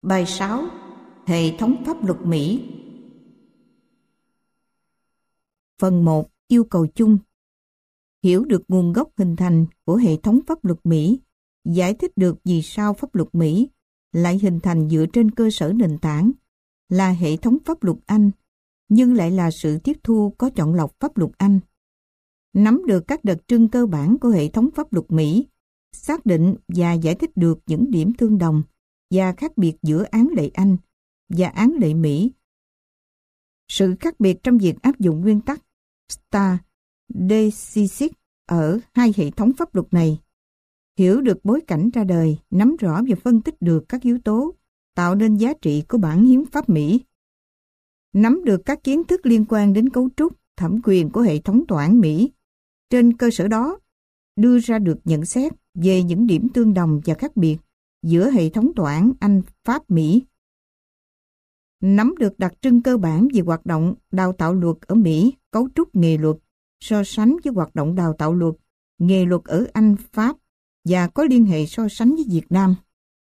Bài 6. Hệ thống pháp luật Mỹ. Phần 1. Yêu cầu chung. Hiểu được nguồn gốc hình thành của hệ thống pháp luật Mỹ, giải thích được vì sao pháp luật Mỹ lại hình thành dựa trên cơ sở nền tảng là hệ thống pháp luật Anh, nhưng lại là sự tiếp thu có chọn lọc pháp luật Anh. Nắm được các đặc trưng cơ bản của hệ thống pháp luật Mỹ, xác định và giải thích được những điểm tương đồng và khác biệt giữa án lệ Anh và án lệ Mỹ. Sự khác biệt trong việc áp dụng nguyên tắc stare decisis ở hai hệ thống pháp luật này. Hiểu được bối cảnh ra đời, nắm rõ và phân tích được các yếu tố tạo nên giá trị của bản hiến pháp Mỹ. Nắm được các kiến thức liên quan đến cấu trúc, thẩm quyền của hệ thống tòa án Mỹ. Trên cơ sở đó, đưa ra được nhận xét về những điểm tương đồng và khác biệt giữa hệ thống tòa án Anh, Pháp, Mỹ. Nắm được đặc trưng cơ bản về hoạt động đào tạo luật ở Mỹ, cấu trúc nghề luật, so sánh với hoạt động đào tạo luật, nghề luật ở Anh, Pháp và có liên hệ so sánh với Việt Nam.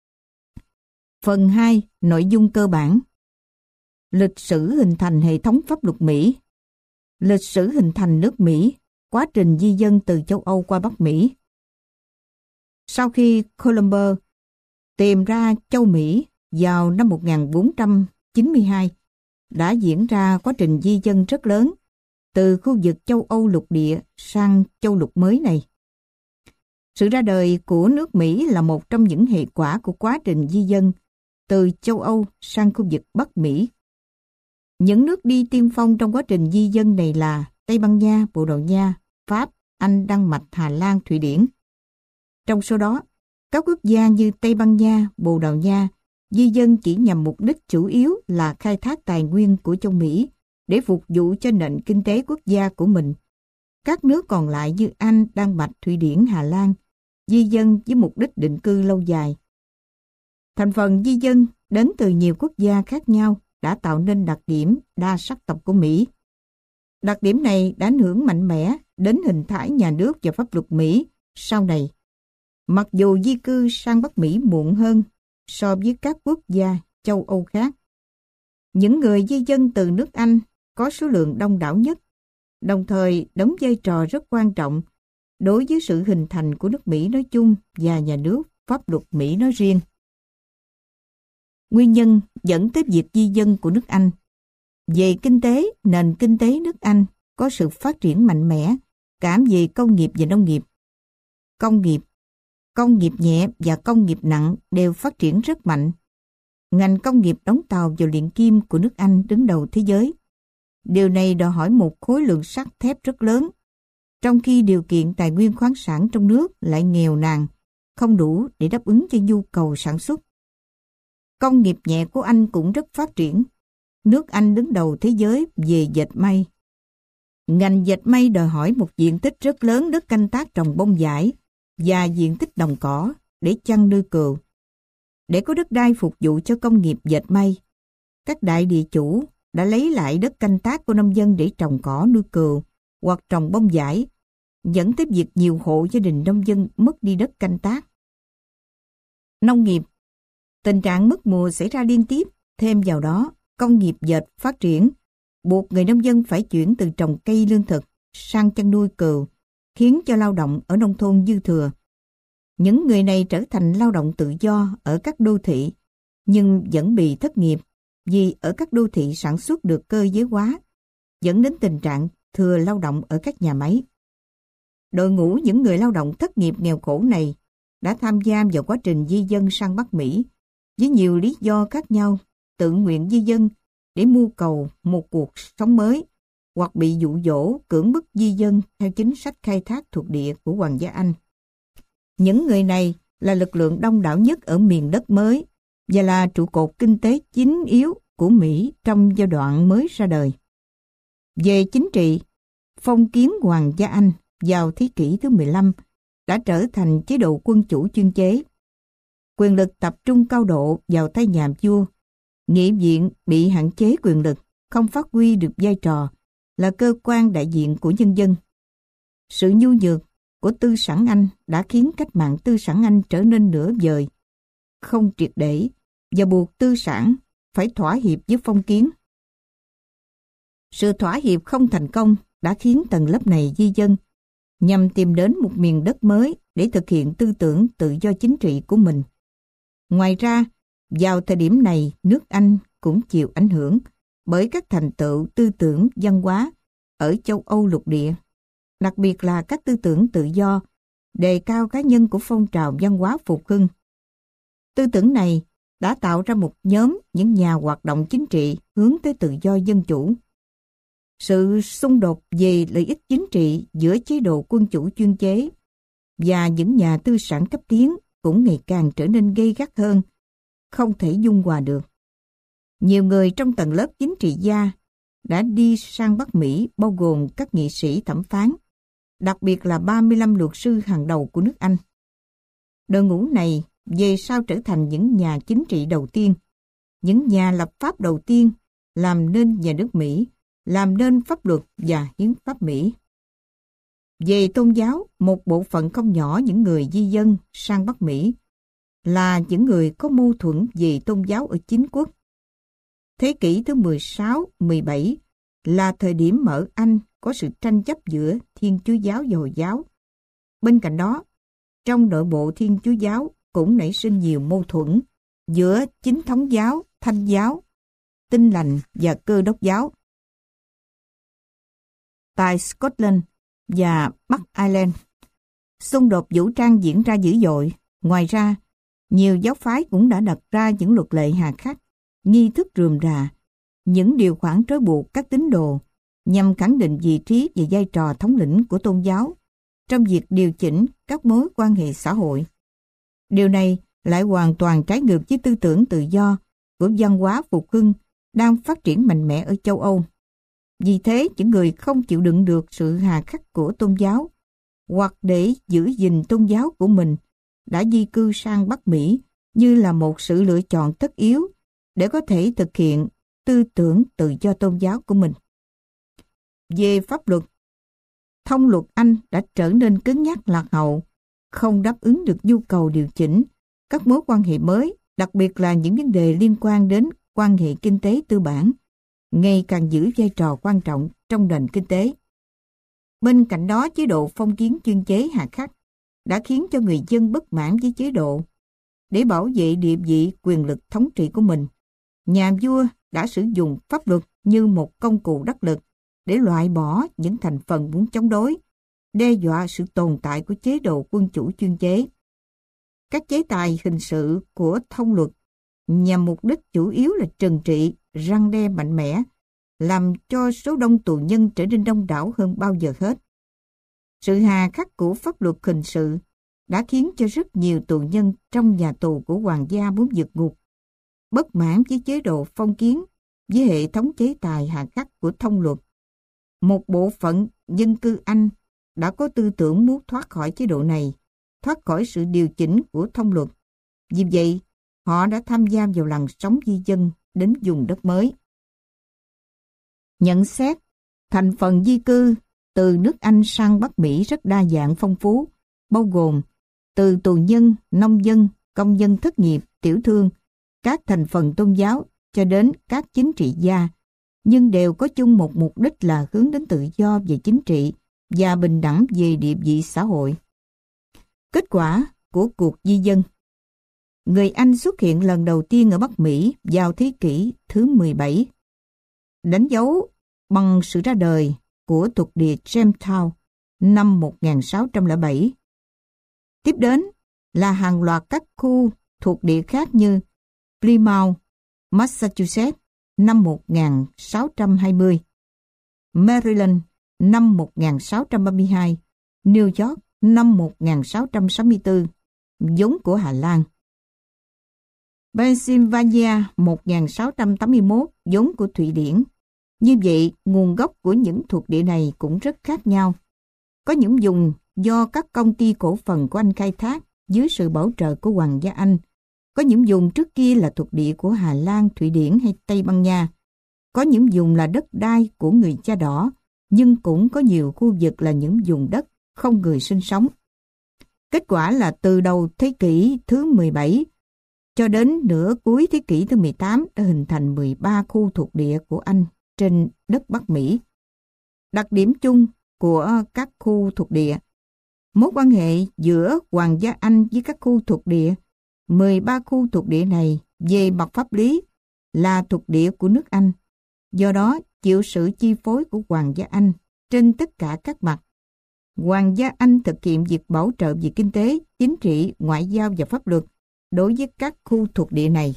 Phần 2. Nội dung cơ bản. Lịch sử hình thành hệ thống pháp luật Mỹ. Lịch sử hình thành nước Mỹ, quá trình di dân từ châu Âu qua Bắc Mỹ. Sau khi Columbus tìm ra châu Mỹ vào năm 1492, đã diễn ra quá trình di dân rất lớn từ khu vực châu Âu lục địa sang châu lục mới này. Sự ra đời của nước Mỹ là một trong những hệ quả của quá trình di dân từ châu Âu sang khu vực Bắc Mỹ. Những nước đi tiên phong trong quá trình di dân này là Tây Ban Nha, Bồ Đào Nha, Pháp, Anh, Đan Mạch, Hà Lan, Thụy Điển. Trong số đó, các quốc gia như Tây Ban Nha, Bồ Đào Nha di dân chỉ nhằm mục đích chủ yếu là khai thác tài nguyên của châu Mỹ để phục vụ cho nền kinh tế quốc gia của mình. Các nước còn lại như Anh, Đan Mạch, Thụy Điển, Hà Lan di dân với mục đích định cư lâu dài. Thành phần di dân đến từ nhiều quốc gia khác nhau đã tạo nên đặc điểm đa sắc tộc của Mỹ. Đặc điểm này đã ảnh hưởng mạnh mẽ đến hình thái nhà nước và pháp luật Mỹ sau này. Mặc dù di cư sang Bắc Mỹ muộn hơn so với các quốc gia châu Âu khác, những người di dân từ nước Anh có số lượng đông đảo nhất, đồng thời đóng vai trò rất quan trọng đối với sự hình thành của nước Mỹ nói chung và nhà nước pháp luật Mỹ nói riêng. Nguyên nhân dẫn tới việc di dân của nước Anh. Về kinh tế, nền kinh tế nước Anh có sự phát triển mạnh mẽ cả về công nghiệp và nông nghiệp. Công nghiệp nhẹ và công nghiệp nặng đều phát triển rất mạnh. Ngành công nghiệp đóng tàu và luyện kim của nước Anh đứng đầu thế giới. Điều này đòi hỏi một khối lượng sắt thép rất lớn, trong khi điều kiện tài nguyên khoáng sản trong nước lại nghèo nàn, không đủ để đáp ứng cho nhu cầu sản xuất. Công nghiệp nhẹ của Anh cũng rất phát triển. Nước Anh đứng đầu thế giới về dệt may. Ngành dệt may đòi hỏi một diện tích rất lớn đất canh tác trồng bông vải và diện tích đồng cỏ để chăn nuôi cừu. Để có đất đai phục vụ cho công nghiệp dệt may, các đại địa chủ đã lấy lại đất canh tác của nông dân để trồng cỏ nuôi cừu hoặc trồng bông vải, dẫn tới việc nhiều hộ gia đình nông dân mất đi đất canh tác. Nông nghiệp. Tình trạng mất mùa xảy ra liên tiếp, thêm vào đó, công nghiệp dệt phát triển, buộc người nông dân phải chuyển từ trồng cây lương thực sang chăn nuôi cừu, khiến cho lao động ở nông thôn dư thừa. Những người này trở thành lao động tự do ở các đô thị, nhưng vẫn bị thất nghiệp vì ở các đô thị sản xuất được cơ giới hóa, dẫn đến tình trạng thừa lao động ở các nhà máy. Đội ngũ những người lao động thất nghiệp nghèo khổ này đã tham gia vào quá trình di dân sang Bắc Mỹ với nhiều lý do khác nhau, tự nguyện di dân để mưu cầu một cuộc sống mới, hoặc bị dụ dỗ cưỡng bức di dân theo chính sách khai thác thuộc địa của Hoàng gia Anh. Những người này là lực lượng đông đảo nhất ở miền đất mới và là trụ cột kinh tế chính yếu của Mỹ trong giai đoạn mới ra đời. Về chính trị, phong kiến Hoàng gia Anh vào thế kỷ thứ 15 đã trở thành chế độ quân chủ chuyên chế. Quyền lực tập trung cao độ vào tay nhà vua. Nghị viện bị hạn chế quyền lực, không phát huy được vai trò là cơ quan đại diện của nhân dân. Sự nhu nhược của tư sản Anh đã khiến cách mạng tư sản Anh trở nên nửa vời, không triệt để và buộc tư sản phải thỏa hiệp với phong kiến. Sự thỏa hiệp không thành công đã khiến tầng lớp này di dân nhằm tìm đến một miền đất mới để thực hiện tư tưởng tự do chính trị của mình. Ngoài ra, vào thời điểm này, nước Anh cũng chịu ảnh hưởng bởi các thành tựu tư tưởng văn hóa ở châu Âu lục địa, đặc biệt là các tư tưởng tự do, đề cao cá nhân của phong trào văn hóa phục hưng. Tư tưởng này đã tạo ra một nhóm những nhà hoạt động chính trị hướng tới tự do dân chủ. Sự xung đột về lợi ích chính trị giữa chế độ quân chủ chuyên chế và những nhà tư sản cấp tiến cũng ngày càng trở nên gay gắt hơn, không thể dung hòa được. Nhiều người trong tầng lớp chính trị gia đã đi sang Bắc Mỹ, bao gồm các nghị sĩ thẩm phán, đặc biệt là 35 luật sư hàng đầu của nước Anh. Đội ngũ này về sau trở thành những nhà chính trị đầu tiên, những nhà lập pháp đầu tiên làm nên nhà nước Mỹ, làm nên pháp luật và hiến pháp Mỹ. Về tôn giáo, một bộ phận không nhỏ những người di dân sang Bắc Mỹ là những người có mâu thuẫn về tôn giáo ở chính quốc. Thế kỷ thứ 16, 17 là thời điểm mà ở Anh có sự tranh chấp giữa Thiên Chúa giáo và Hồi giáo. Bên cạnh đó, trong nội bộ Thiên Chúa giáo cũng nảy sinh nhiều mâu thuẫn giữa Chính thống giáo, Thanh giáo, Tin lành và Cơ đốc giáo. Tại Scotland và Bắc Ireland, xung đột vũ trang diễn ra dữ dội. Ngoài ra, nhiều giáo phái cũng đã đặt ra những luật lệ hà khắc, nghi thức rườm rà, những điều khoản trói buộc các tín đồ nhằm khẳng định vị trí và vai trò thống lĩnh của tôn giáo trong việc điều chỉnh các mối quan hệ xã hội. Điều này lại hoàn toàn trái ngược với tư tưởng tự do của văn hóa phục hưng đang phát triển mạnh mẽ ở châu Âu. Vì thế, những người không chịu đựng được sự hà khắc của tôn giáo hoặc để giữ gìn tôn giáo của mình đã di cư sang Bắc Mỹ như là một sự lựa chọn tất yếu để có thể thực hiện tư tưởng tự do tôn giáo của mình. Về pháp luật, thông luật Anh đã trở nên cứng nhắc lạc hậu, không đáp ứng được nhu cầu điều chỉnh các mối quan hệ mới, đặc biệt là những vấn đề liên quan đến quan hệ kinh tế tư bản, ngày càng giữ vai trò quan trọng trong nền kinh tế. Bên cạnh đó, chế độ phong kiến chuyên chế hà khắc đã khiến cho người dân bất mãn với chế độ. Để bảo vệ địa vị quyền lực thống trị của mình, nhà vua đã sử dụng pháp luật như một công cụ đắc lực để loại bỏ những thành phần muốn chống đối, đe dọa sự tồn tại của chế độ quân chủ chuyên chế. Các chế tài hình sự của thông luật nhằm mục đích chủ yếu là trừng trị, răn đe mạnh mẽ, làm cho số đông tù nhân trở nên đông đảo hơn bao giờ hết. Sự hà khắc của pháp luật hình sự đã khiến cho rất nhiều tù nhân trong nhà tù của hoàng gia muốn vượt ngục. Bất mãn với chế độ phong kiến, với hệ thống chế tài hà khắc của thông luật, một bộ phận dân cư Anh đã có tư tưởng muốn thoát khỏi chế độ này, thoát khỏi sự điều chỉnh của thông luật. Vì vậy, họ đã tham gia vào làn sóng di dân đến vùng đất mới. Nhận xét, thành phần di cư từ nước Anh sang Bắc Mỹ rất đa dạng phong phú, bao gồm từ tù nhân, nông dân, công dân thất nghiệp, tiểu thương, các thành phần tôn giáo cho đến các chính trị gia, nhưng đều có chung một mục đích là hướng đến tự do về chính trị và bình đẳng về địa vị xã hội. Kết quả của cuộc di dân. Người Anh xuất hiện lần đầu tiên ở Bắc Mỹ vào thế kỷ thứ 17, đánh dấu bằng sự ra đời của thuộc địa Jamestown năm 1607. Tiếp đến là hàng loạt các khu thuộc địa khác như Plymouth, Massachusetts năm 1620, Maryland năm 1632, New York năm 1664, vốn của Hà Lan, Pennsylvania 1681, vốn của Thụy Điển. Như vậy, nguồn gốc của những thuộc địa này cũng rất khác nhau. Có những vùng do các công ty cổ phần của Anh khai thác dưới sự bảo trợ của Hoàng gia Anh. Có những vùng trước kia là thuộc địa của Hà Lan, Thụy Điển hay Tây Ban Nha. Có những vùng là đất đai của người da đỏ, nhưng cũng có nhiều khu vực là những vùng đất không người sinh sống. Kết quả là từ đầu thế kỷ thứ 17, cho đến nửa cuối thế kỷ thứ 18 đã hình thành 13 khu thuộc địa của Anh trên đất Bắc Mỹ. Đặc điểm chung của các khu thuộc địa: mối quan hệ giữa Hoàng gia Anh với các khu thuộc địa. 13 khu thuộc địa này về mặt pháp lý là thuộc địa của nước Anh, do đó chịu sự chi phối của Hoàng gia Anh trên tất cả các mặt. Hoàng gia Anh thực hiện việc bảo trợ về kinh tế, chính trị, ngoại giao và pháp luật đối với các khu thuộc địa này.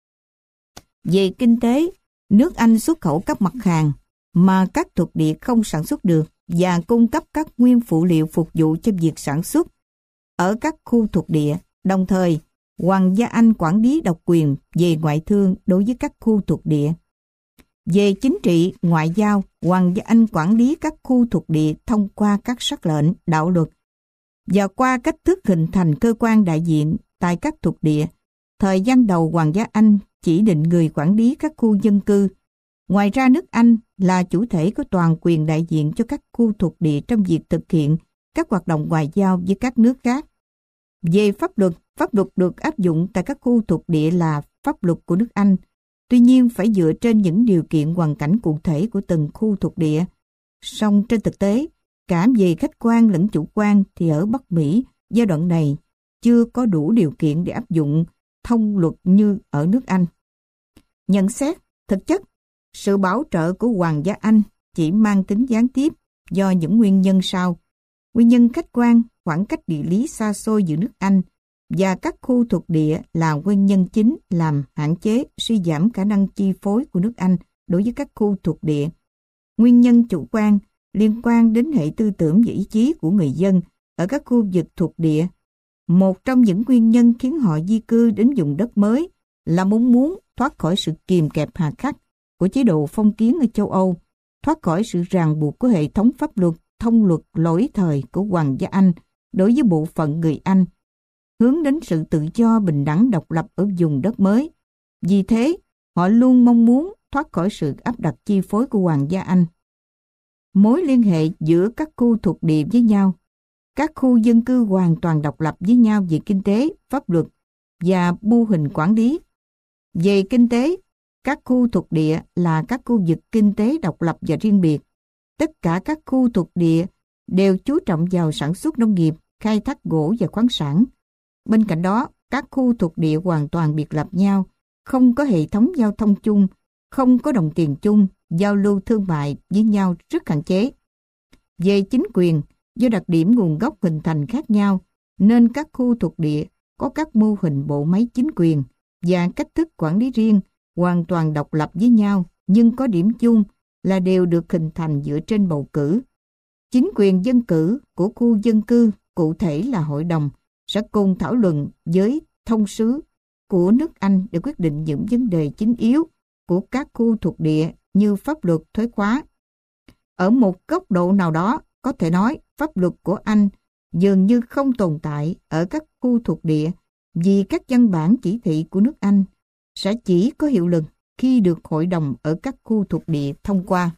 Về kinh tế, nước Anh xuất khẩu các mặt hàng mà các thuộc địa không sản xuất được và cung cấp các nguyên phụ liệu phục vụ cho việc sản xuất ở các khu thuộc địa. Đồng thời, Hoàng gia Anh quản lý độc quyền về ngoại thương đối với các khu thuộc địa. Về chính trị, ngoại giao, Hoàng gia Anh quản lý các khu thuộc địa thông qua các sắc lệnh, đạo luật và qua cách thức hình thành cơ quan đại diện tại các thuộc địa. Thời gian đầu, Hoàng gia Anh chỉ định người quản lý các khu dân cư. Ngoài ra, nước Anh là chủ thể có toàn quyền đại diện cho các khu thuộc địa trong việc thực hiện các hoạt động ngoại giao với các nước khác. Về pháp luật được áp dụng tại các khu thuộc địa là pháp luật của nước Anh, tuy nhiên phải dựa trên những điều kiện hoàn cảnh cụ thể của từng khu thuộc địa. Song trên thực tế, cả về khách quan lẫn chủ quan thì ở Bắc Mỹ, giai đoạn này chưa có đủ điều kiện để áp dụng thông luật như ở nước Anh. Nhận xét, thực chất, sự bảo trợ của Hoàng gia Anh chỉ mang tính gián tiếp do những nguyên nhân sau. Nguyên nhân khách quan, khoảng cách địa lý xa xôi giữa nước Anh và các khu thuộc địa là nguyên nhân chính làm hạn chế, suy giảm khả năng chi phối của nước Anh đối với các khu thuộc địa. Nguyên nhân chủ quan liên quan đến hệ tư tưởng và ý chí của người dân ở các khu vực thuộc địa. Một trong những nguyên nhân khiến họ di cư đến vùng đất mới là muốn thoát khỏi sự kìm kẹp hà khắc của chế độ phong kiến ở châu Âu, thoát khỏi sự ràng buộc của hệ thống pháp luật, thông luật lỗi thời của Hoàng gia Anh đối với bộ phận người Anh, hướng đến sự tự do, bình đẳng, độc lập ở vùng đất mới. Vì thế, họ luôn mong muốn thoát khỏi sự áp đặt chi phối của Hoàng gia Anh. Mối liên hệ giữa các khu thuộc địa với nhau. Các khu dân cư hoàn toàn độc lập với nhau về kinh tế, pháp luật và mô hình quản lý. Về kinh tế, các khu thuộc địa là các khu vực kinh tế độc lập và riêng biệt. Tất cả các khu thuộc địa đều chú trọng vào sản xuất nông nghiệp, khai thác gỗ và khoáng sản. Bên cạnh đó, các khu thuộc địa hoàn toàn biệt lập nhau, không có hệ thống giao thông chung, không có đồng tiền chung, giao lưu thương mại với nhau rất hạn chế. Về chính quyền, do đặc điểm nguồn gốc hình thành khác nhau, nên các khu thuộc địa có các mô hình bộ máy chính quyền và cách thức quản lý riêng, hoàn toàn độc lập với nhau, nhưng có điểm chung là đều được hình thành dựa trên bầu cử. Chính quyền dân cử của khu dân cư, cụ thể là hội đồng, sẽ cùng thảo luận với thông sứ của nước Anh để quyết định những vấn đề chính yếu của các khu thuộc địa như pháp luật, thuế khóa. Ở một góc độ nào đó, có thể nói pháp luật của Anh dường như không tồn tại ở các khu thuộc địa vì các văn bản chỉ thị của nước Anh sẽ chỉ có hiệu lực khi được hội đồng ở các khu thuộc địa thông qua.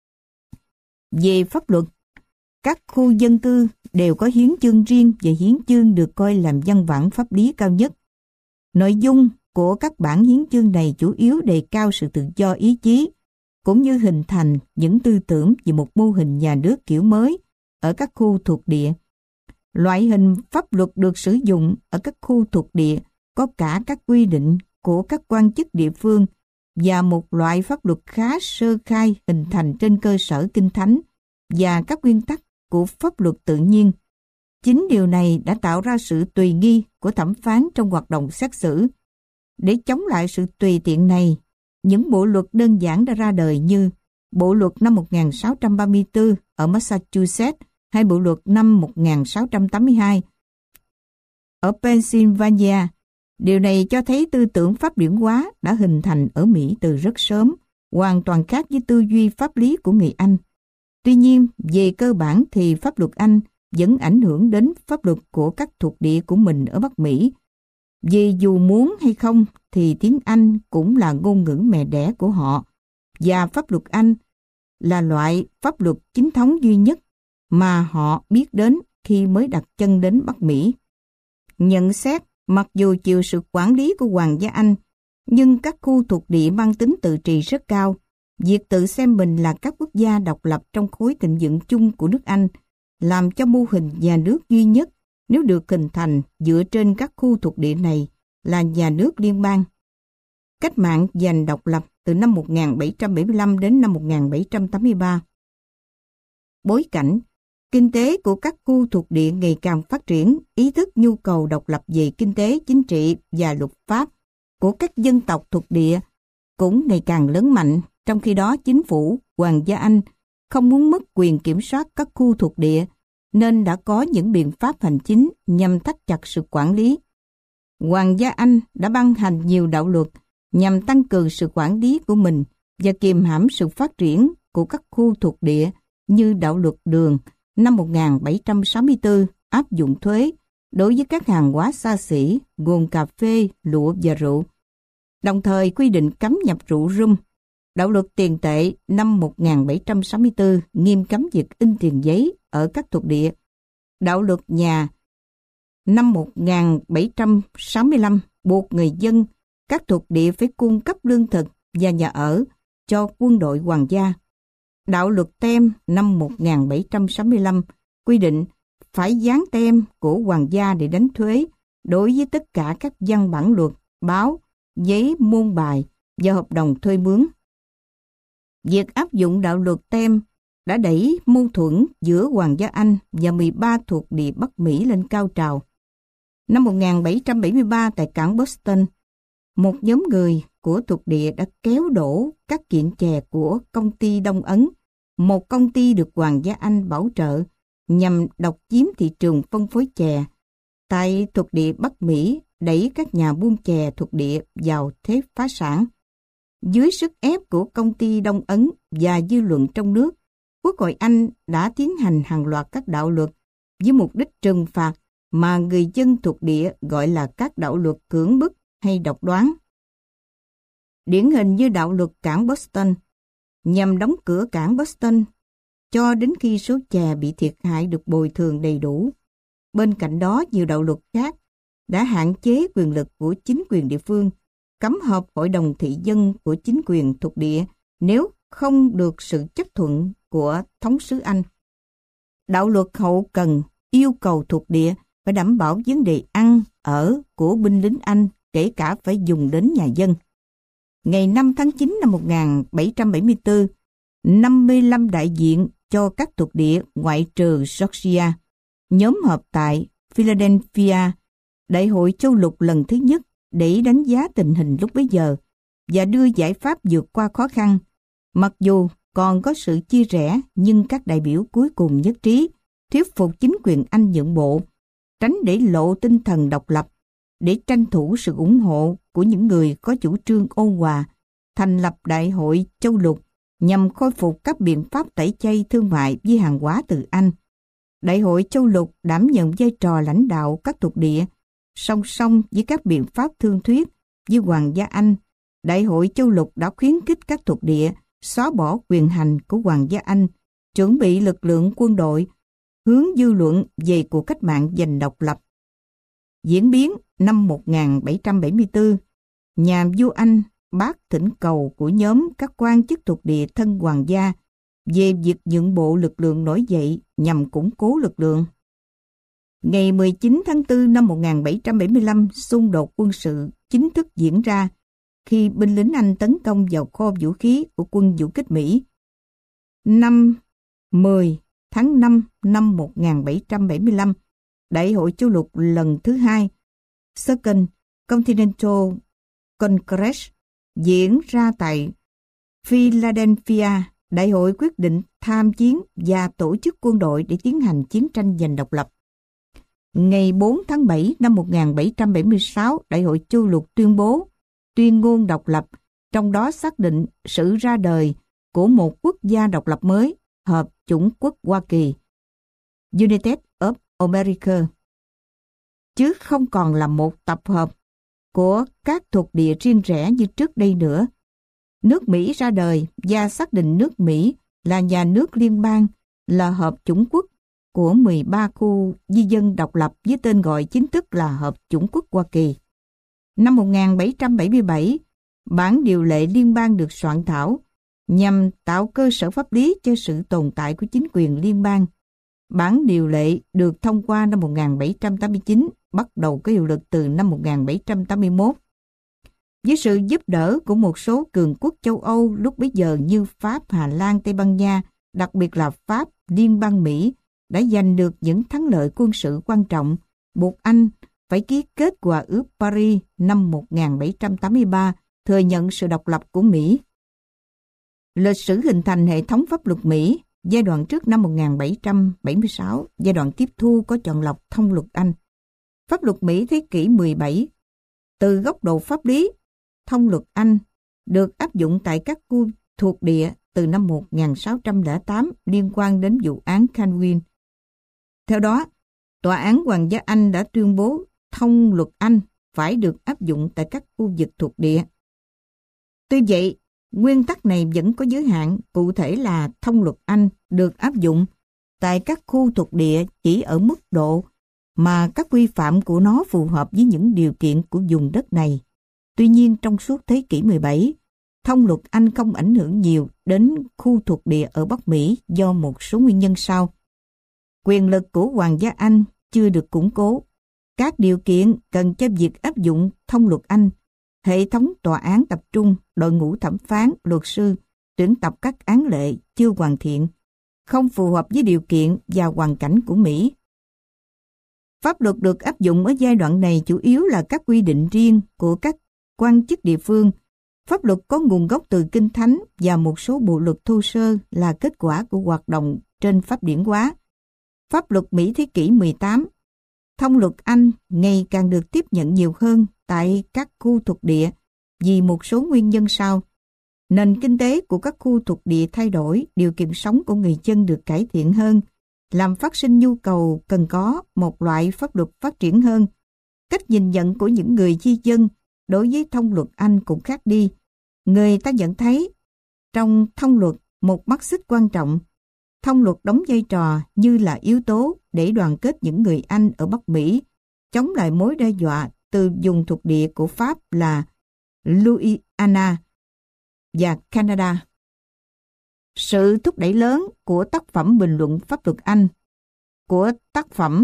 Về pháp luật, các khu dân cư đều có hiến chương riêng và hiến chương được coi làm văn bản pháp lý cao nhất. Nội dung của các bản hiến chương này chủ yếu đề cao sự tự do ý chí, cũng như hình thành những tư tưởng về một mô hình nhà nước kiểu mới ở các khu thuộc địa. Loại hình pháp luật được sử dụng ở các khu thuộc địa có cả các quy định của các quan chức địa phương và một loại pháp luật khá sơ khai hình thành trên cơ sở kinh thánh và các nguyên tắc của pháp luật tự nhiên. Chính điều này đã tạo ra sự tùy nghi của thẩm phán trong hoạt động xét xử. Để chống lại sự tùy tiện này, những bộ luật đơn giản đã ra đời như Bộ luật năm 1634 ở Massachusetts hay Bộ luật năm 1682 ở Pennsylvania. Điều này cho thấy tư tưởng pháp điển hóa đã hình thành ở Mỹ từ rất sớm, hoàn toàn khác với tư duy pháp lý của người Anh. Tuy nhiên, về cơ bản thì pháp luật Anh vẫn ảnh hưởng đến pháp luật của các thuộc địa của mình ở Bắc Mỹ. Vì dù muốn hay không thì tiếng Anh cũng là ngôn ngữ mẹ đẻ của họ, và pháp luật Anh là loại pháp luật chính thống duy nhất mà họ biết đến khi mới đặt chân đến Bắc Mỹ. Nhận xét, Mặc dù chịu sự quản lý của Hoàng gia Anh, nhưng các khu thuộc địa mang tính tự trị rất cao. Việc tự xem mình là các quốc gia độc lập trong khối thịnh vượng chung của nước Anh làm cho mô hình nhà nước duy nhất nếu được hình thành dựa trên các khu thuộc địa này là nhà nước liên bang. Cách mạng giành độc lập từ năm 1775 đến năm 1783. Bối cảnh, kinh tế của các khu thuộc địa ngày càng phát triển, ý thức nhu cầu độc lập về kinh tế, chính trị và luật pháp của các dân tộc thuộc địa cũng ngày càng lớn mạnh. Trong khi đó, chính phủ Hoàng gia Anh không muốn mất quyền kiểm soát các khu thuộc địa, nên đã có những biện pháp hành chính nhằm thắt chặt sự quản lý. Hoàng gia Anh đã ban hành nhiều đạo luật nhằm tăng cường sự quản lý của mình và kiềm hãm sự phát triển của các khu thuộc địa, như đạo luật đường năm 1764 áp dụng thuế đối với các hàng hóa xa xỉ gồm cà phê, lụa và rượu, đồng thời quy định cấm nhập rượu rum. Đạo luật tiền tệ năm 1764 nghiêm cấm việc in tiền giấy ở các thuộc địa. Đạo luật nhà năm 1765 buộc người dân các thuộc địa phải cung cấp lương thực và nhà ở cho quân đội hoàng gia. Đạo luật tem năm 1765 quy định phải dán tem của hoàng gia để đánh thuế đối với tất cả các văn bản luật, báo, giấy môn bài và hợp đồng thuê mướn. Việc áp dụng đạo luật tem đã đẩy mâu thuẫn giữa Hoàng gia Anh và 13 thuộc địa Bắc Mỹ lên cao trào. Năm 1773 tại cảng Boston, một nhóm người của thuộc địa đã kéo đổ các kiện chè của công ty Đông Ấn, một công ty được Hoàng gia Anh bảo trợ nhằm độc chiếm thị trường phân phối chè. Tại thuộc địa Bắc Mỹ, đẩy các nhà buôn chè thuộc địa vào thế phá sản. Dưới sức ép của công ty Đông Ấn và dư luận trong nước, Quốc hội Anh đã tiến hành hàng loạt các đạo luật với mục đích trừng phạt mà người dân thuộc địa gọi là các đạo luật cưỡng bức hay độc đoán. Điển hình như đạo luật cảng Boston nhằm đóng cửa cảng Boston cho đến khi số chè bị thiệt hại được bồi thường đầy đủ. Bên cạnh đó, nhiều đạo luật khác đã hạn chế quyền lực của chính quyền địa phương, cấm họp hội đồng thị dân của chính quyền thuộc địa nếu không được sự chấp thuận của thống sứ Anh. Đạo luật hậu cần yêu cầu thuộc địa phải đảm bảo vấn đề ăn, ở của binh lính Anh, kể cả phải dùng đến nhà dân. Ngày 5 tháng 9 năm 1774, 55 đại diện cho các thuộc địa ngoại trừ Georgia nhóm họp tại Philadelphia, Đại hội châu lục lần thứ nhất để đánh giá tình hình lúc bấy giờ và đưa giải pháp vượt qua khó khăn. Mặc dù còn có sự chia rẽ, nhưng các đại biểu cuối cùng nhất trí thuyết phục chính quyền Anh nhượng bộ, tránh để lộ tinh thần độc lập, để tranh thủ sự ủng hộ của những người có chủ trương ôn hòa, thành lập Đại hội châu lục nhằm khôi phục các biện pháp tẩy chay thương mại với hàng hóa từ Anh. Đại hội châu lục đảm nhận vai trò lãnh đạo các thuộc địa, song song với các biện pháp thương thuyết với Hoàng gia Anh. Đại hội châu lục đã khuyến khích các thuộc địa xóa bỏ quyền hành của Hoàng gia Anh, chuẩn bị lực lượng quân đội, hướng dư luận về cuộc cách mạng giành độc lập. Diễn biến năm 1774, nhà vua Anh bác thỉnh cầu của nhóm các quan chức thuộc địa thân hoàng gia về việc nhượng bộ lực lượng nổi dậy nhằm củng cố lực lượng. Ngày 19 tháng 4 năm 1775, xung đột quân sự chính thức diễn ra khi binh lính Anh tấn công vào kho vũ khí của quân du kích Mỹ. Năm 10 tháng 5 năm 1775, Đại hội châu lục lần thứ hai Second Continental Congress diễn ra tại Philadelphia. Đại hội quyết định tham chiến và tổ chức quân đội để tiến hành chiến tranh giành độc lập. Ngày 4 tháng 7 năm 1776, Đại hội châu lục tuyên bố tuyên ngôn độc lập, trong đó xác định sự ra đời của một quốc gia độc lập mới, Hợp chủng quốc Hoa Kỳ, United of America, chứ không còn là một tập hợp của các thuộc địa riêng rẽ như trước đây nữa. Nước Mỹ ra đời và xác định nước Mỹ là nhà nước liên bang, là hợp chủng quốc của 13 khu di dân độc lập với tên gọi chính thức là Hợp chủng quốc Hoa Kỳ. Năm 1777, bản điều lệ liên bang được soạn thảo nhằm tạo cơ sở pháp lý cho sự tồn tại của chính quyền liên bang. Bản điều lệ được thông qua năm 1789, bắt đầu có hiệu lực từ năm 1781. Với sự giúp đỡ của một số cường quốc châu Âu lúc bấy giờ như Pháp, Hà Lan, Tây Ban Nha, đặc biệt là Pháp, Liên bang Mỹ, đã giành được những thắng lợi quân sự quan trọng, buộc Anh phải ký kết Hòa ước Paris năm 1783, thừa nhận sự độc lập của Mỹ. Lịch sử hình thành hệ thống pháp luật Mỹ, giai đoạn trước năm 1776, giai đoạn tiếp thu có chọn lọc thông luật Anh. Pháp luật Mỹ thế kỷ 17, từ góc độ pháp lý, thông luật Anh được áp dụng tại các khu thuộc địa từ năm 1608 liên quan đến vụ án Canwin. Theo đó, Tòa án Hoàng gia Anh đã tuyên bố thông luật Anh phải được áp dụng tại các khu vực thuộc địa. Tuy vậy, nguyên tắc này vẫn có giới hạn, cụ thể là thông luật Anh được áp dụng tại các khu thuộc địa chỉ ở mức độ mà các quy phạm của nó phù hợp với những điều kiện của vùng đất này. Tuy nhiên, trong suốt thế kỷ 17, thông luật Anh không ảnh hưởng nhiều đến khu thuộc địa ở Bắc Mỹ do một số nguyên nhân sau. Quyền lực của Hoàng gia Anh chưa được củng cố. Các điều kiện cần cho việc áp dụng thông luật Anh, hệ thống tòa án tập trung, đội ngũ thẩm phán, luật sư, tuyển tập các án lệ chưa hoàn thiện, không phù hợp với điều kiện và hoàn cảnh của Mỹ. Pháp luật được áp dụng ở giai đoạn này chủ yếu là các quy định riêng của các quan chức địa phương. Pháp luật có nguồn gốc từ Kinh Thánh và một số bộ luật thô sơ là kết quả của hoạt động trên pháp điển hóa. Pháp luật Mỹ thế kỷ 18, thông luật Anh ngày càng được tiếp nhận nhiều hơn tại các khu thuộc địa vì một số nguyên nhân sau. Nền kinh tế của các khu thuộc địa thay đổi, điều kiện sống của người dân được cải thiện hơn, làm phát sinh nhu cầu cần có một loại pháp luật phát triển hơn. Cách nhìn nhận của những người di dân đối với thông luật Anh cũng khác đi. Người ta nhận thấy trong thông luật một mắt xích quan trọng. Thông luật đóng vai trò như là yếu tố để đoàn kết những người Anh ở Bắc Mỹ, chống lại mối đe dọa từ vùng thuộc địa của Pháp là Louisiana và Canada. Sự thúc đẩy lớn của tác phẩm bình luận pháp luật Anh của tác phẩm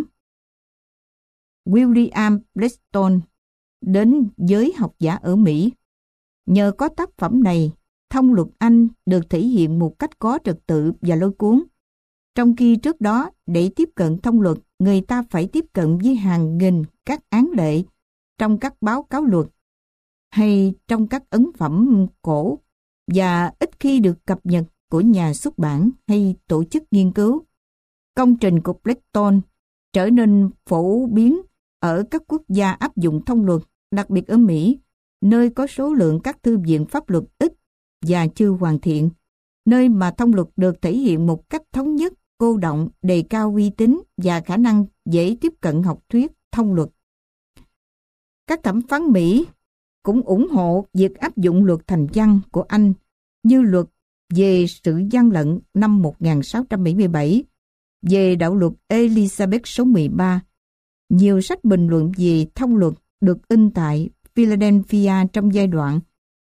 William Blackstone đến giới học giả ở Mỹ. Nhờ có tác phẩm này, thông luật Anh được thể hiện một cách có trật tự và lôi cuốn. Trong khi trước đó, để tiếp cận thông luật, người ta phải tiếp cận với hàng nghìn các án lệ trong các báo cáo luật hay trong các ấn phẩm cổ và ít khi được cập nhật của nhà xuất bản hay tổ chức nghiên cứu. Công trình của Blackstone trở nên phổ biến ở các quốc gia áp dụng thông luật, đặc biệt ở Mỹ, nơi có số lượng các thư viện pháp luật ít và chưa hoàn thiện, nơi mà thông luật được thể hiện một cách thống nhất, cô động, đề cao uy tín và khả năng dễ tiếp cận học thuyết thông luật. Các thẩm phán Mỹ cũng ủng hộ việc áp dụng luật thành văn của Anh như luật về sự gian lận năm 1677, về đạo luật Elizabeth số 13. Nhiều sách bình luận về thông luật được in tại Philadelphia trong giai đoạn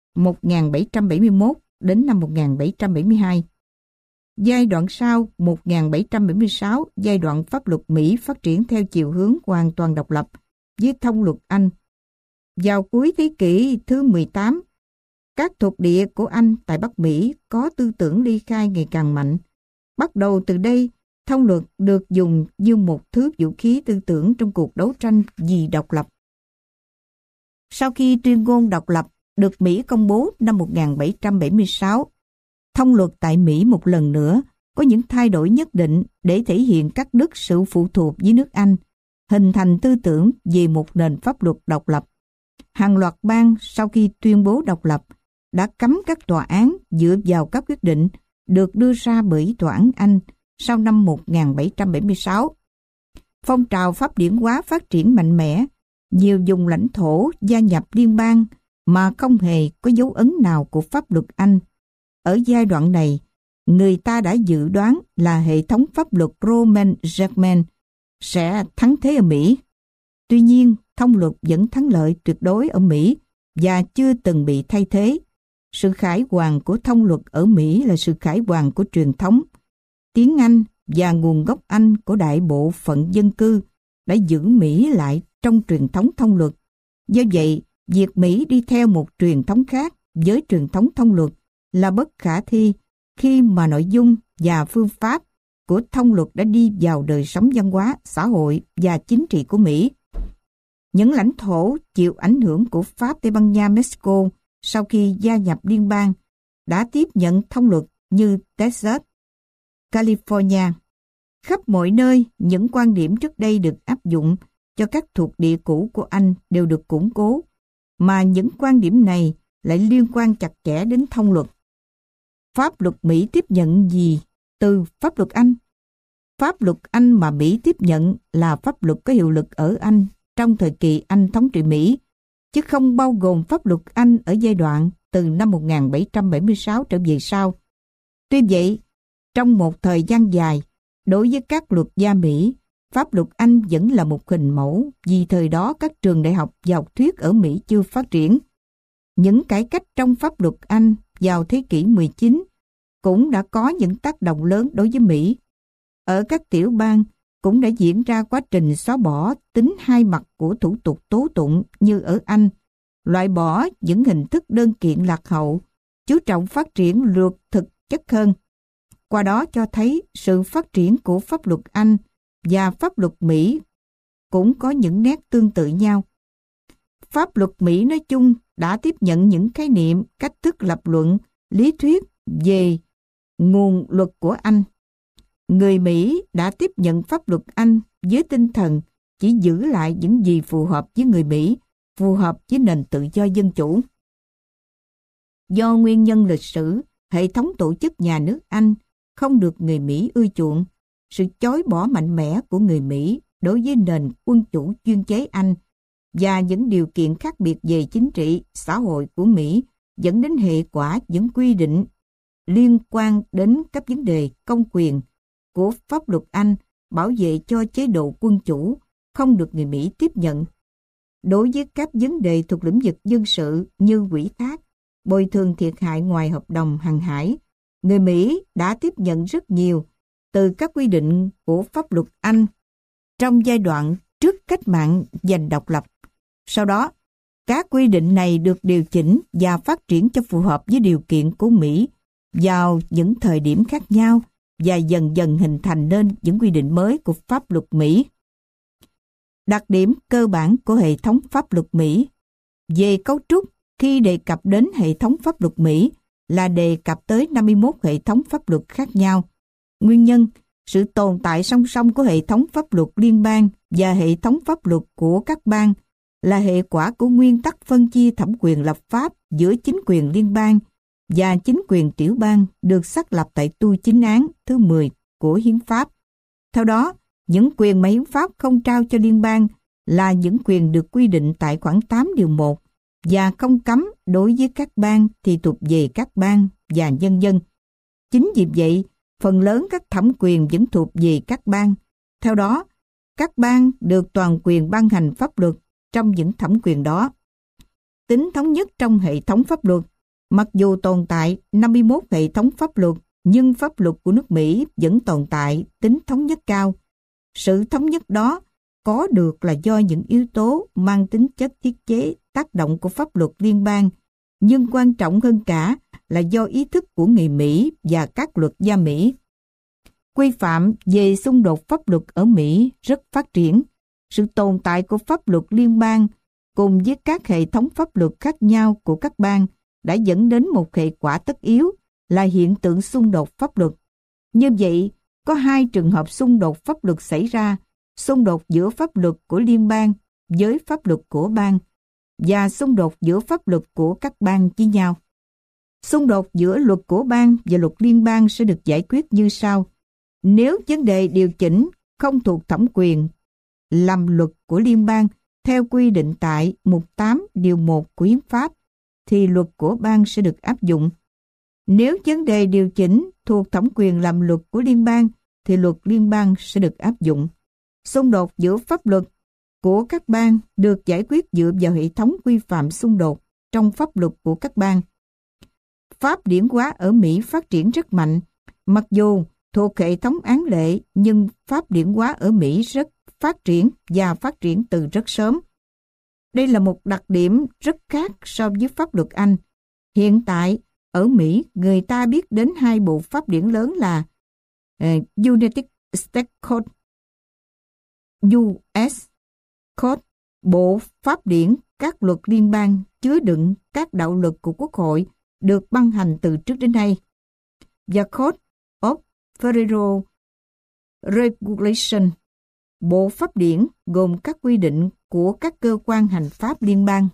1771 đến năm 1772. Giai đoạn sau 1776, giai đoạn pháp luật Mỹ phát triển theo chiều hướng hoàn toàn độc lập với thông luật Anh. Vào cuối thế kỷ thứ 18, các thuộc địa của Anh tại Bắc Mỹ có tư tưởng ly khai ngày càng mạnh. Bắt đầu từ đây, thông luật được dùng như một thứ vũ khí tư tưởng trong cuộc đấu tranh vì độc lập. Sau khi tuyên ngôn độc lập được Mỹ công bố năm 1776, thông luật tại Mỹ một lần nữa có những thay đổi nhất định để thể hiện cắt đứt sự phụ thuộc với nước Anh, hình thành tư tưởng về một nền pháp luật độc lập. Hàng loạt bang sau khi tuyên bố độc lập đã cấm các tòa án dựa vào các quyết định được đưa ra bởi tòa án Anh sau năm 1776. Phong trào pháp điển hóa phát triển mạnh mẽ, nhiều vùng lãnh thổ gia nhập liên bang mà không hề có dấu ấn nào của pháp luật Anh. Ở giai đoạn này, người ta đã dự đoán là hệ thống pháp luật Roman-German sẽ thắng thế ở Mỹ. Tuy nhiên, thông luật vẫn thắng lợi tuyệt đối ở Mỹ và chưa từng bị thay thế. Sự khải hoàn của thông luật ở Mỹ là sự khải hoàn của truyền thống. Tiếng Anh và nguồn gốc Anh của đại bộ phận dân cư đã giữ Mỹ lại trong truyền thống thông luật. Do vậy, việc Mỹ đi theo một truyền thống khác với truyền thống thông luật là bất khả thi khi mà nội dung và phương pháp của thông luật đã đi vào đời sống văn hóa, xã hội và chính trị của Mỹ. Những lãnh thổ chịu ảnh hưởng của Pháp, Tây Ban Nha, Mexico sau khi gia nhập liên bang đã tiếp nhận thông luật như Texas, California. Khắp mọi nơi, những quan điểm trước đây được áp dụng cho các thuộc địa cũ của Anh đều được củng cố, mà những quan điểm này lại liên quan chặt chẽ đến thông luật. Pháp luật Mỹ tiếp nhận gì từ pháp luật Anh? Pháp luật Anh mà Mỹ tiếp nhận là pháp luật có hiệu lực ở Anh trong thời kỳ Anh thống trị Mỹ, chứ không bao gồm pháp luật Anh ở giai đoạn từ năm 1776 trở về sau. Tuy vậy, trong một thời gian dài, đối với các luật gia Mỹ, pháp luật Anh vẫn là một hình mẫu vì thời đó các trường đại học và học thuyết ở Mỹ chưa phát triển. Những cải cách trong pháp luật Anh vào thế kỷ 19 cũng đã có những tác động lớn đối với Mỹ. Ở các tiểu bang cũng đã diễn ra quá trình xóa bỏ tính hai mặt của thủ tục tố tụng như ở Anh, loại bỏ những hình thức đơn kiện lạc hậu, chú trọng phát triển luật thực chất hơn. Qua đó cho thấy sự phát triển của pháp luật Anh và pháp luật Mỹ cũng có những nét tương tự nhau. Pháp luật Mỹ nói chung đã tiếp nhận những khái niệm, cách thức lập luận, lý thuyết về nguồn luật của Anh. Người Mỹ đã tiếp nhận pháp luật Anh với tinh thần chỉ giữ lại những gì phù hợp với người Mỹ, phù hợp với nền tự do dân chủ. Do nguyên nhân lịch sử, hệ thống tổ chức nhà nước Anh không được người Mỹ ưa chuộng. Sự chối bỏ mạnh mẽ của người Mỹ đối với nền quân chủ chuyên chế Anh và những điều kiện khác biệt về chính trị, xã hội của Mỹ dẫn đến hệ quả những quy định liên quan đến các vấn đề công quyền của pháp luật Anh bảo vệ cho chế độ quân chủ không được người Mỹ tiếp nhận. Đối với các vấn đề thuộc lĩnh vực dân sự như ủy thác, bồi thường thiệt hại ngoài hợp đồng hàng hải, người Mỹ đã tiếp nhận rất nhiều từ các quy định của pháp luật Anh trong giai đoạn trước cách mạng giành độc lập. Sau đó, các quy định này được điều chỉnh và phát triển cho phù hợp với điều kiện của Mỹ vào những thời điểm khác nhau và dần dần hình thành nên những quy định mới của pháp luật Mỹ. Đặc điểm cơ bản của hệ thống pháp luật Mỹ về cấu trúc khi đề cập đến hệ thống pháp luật Mỹ là đề cập tới 51 hệ thống pháp luật khác nhau. Nguyên nhân, sự tồn tại song song của hệ thống pháp luật liên bang và hệ thống pháp luật của các bang là hệ quả của nguyên tắc phân chia thẩm quyền lập pháp giữa chính quyền liên bang và chính quyền tiểu bang được xác lập tại tu chính án thứ 10 của Hiến pháp. Theo đó, những quyền mà Hiến pháp không trao cho liên bang là những quyền được quy định tại khoản 8 điều 1 và không cấm đối với các bang thì thuộc về các bang và nhân dân. Chính vì vậy, phần lớn các thẩm quyền vẫn thuộc về các bang. Theo đó, các bang được toàn quyền ban hành pháp luật trong những thẩm quyền đó. Tính thống nhất trong hệ thống pháp luật, mặc dù tồn tại 51 hệ thống pháp luật, nhưng pháp luật của nước Mỹ vẫn tồn tại tính thống nhất cao. Sự thống nhất đó có được là do những yếu tố mang tính chất thiết chế tác động của pháp luật liên bang, nhưng quan trọng hơn cả là do ý thức của người Mỹ và các luật gia Mỹ. Quy phạm về xung đột pháp luật ở Mỹ rất phát triển. Sự tồn tại của pháp luật liên bang cùng với các hệ thống pháp luật khác nhau của các bang đã dẫn đến một hệ quả tất yếu là hiện tượng xung đột pháp luật. Như vậy, có hai trường hợp xung đột pháp luật xảy ra: xung đột giữa pháp luật của liên bang với pháp luật của bang và xung đột giữa pháp luật của các bang với nhau. Xung đột giữa luật của bang và luật liên bang sẽ được giải quyết như sau. Nếu vấn đề điều chỉnh không thuộc thẩm quyền làm luật của liên bang theo quy định tại mục 8 điều 1 của Hiến pháp, thì luật của bang sẽ được áp dụng. Nếu vấn đề điều chỉnh thuộc thẩm quyền làm luật của liên bang, thì luật liên bang sẽ được áp dụng. Xung đột giữa pháp luật của các bang được giải quyết dựa vào hệ thống quy phạm xung đột trong pháp luật của các bang. Pháp điển hóa ở Mỹ phát triển rất mạnh, mặc dù thuộc hệ thống án lệ, nhưng pháp điển hóa ở Mỹ rất phát triển và phát triển từ rất sớm. Đây là một đặc điểm rất khác so với pháp luật Anh. Hiện tại, ở Mỹ, người ta biết đến hai bộ pháp điển lớn là United States Code, US Code, bộ pháp điển các luật liên bang chứa đựng các đạo luật của Quốc hội được ban hành từ trước đến nay, và Code of Federal Regulation, bộ pháp điển gồm các quy định của các cơ quan hành pháp liên bang.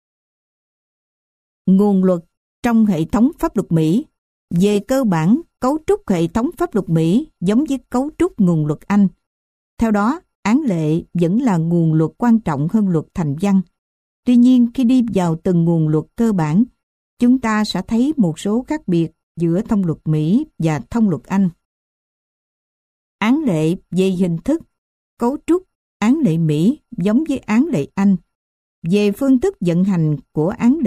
Nguồn luật trong hệ thống pháp luật Mỹ. Về cơ bản, cấu trúc hệ thống pháp luật Mỹ giống với cấu trúc nguồn luật Anh. Theo đó, án lệ vẫn là nguồn luật quan trọng hơn luật thành văn. Tuy nhiên, khi đi vào từng nguồn luật cơ bản, chúng ta sẽ thấy một số khác biệt giữa thông luật Mỹ và thông luật Anh. Án lệ về hình thức, cấu trúc, án lệ Mỹ giống với án lệ Anh. Về phương thức vận hành của án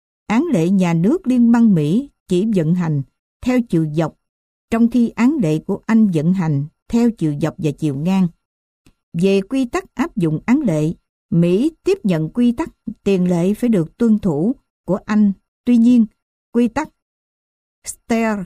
lệ nhà nước liên bang Mỹ chỉ vận hành theo chiều dọc, trong khi án lệ của Anh vận hành theo chiều dọc và chiều ngang. Về quy tắc áp dụng án lệ, Mỹ tiếp nhận quy tắc tiền lệ phải được tuân thủ của Anh. Tuy nhiên, quy tắc stare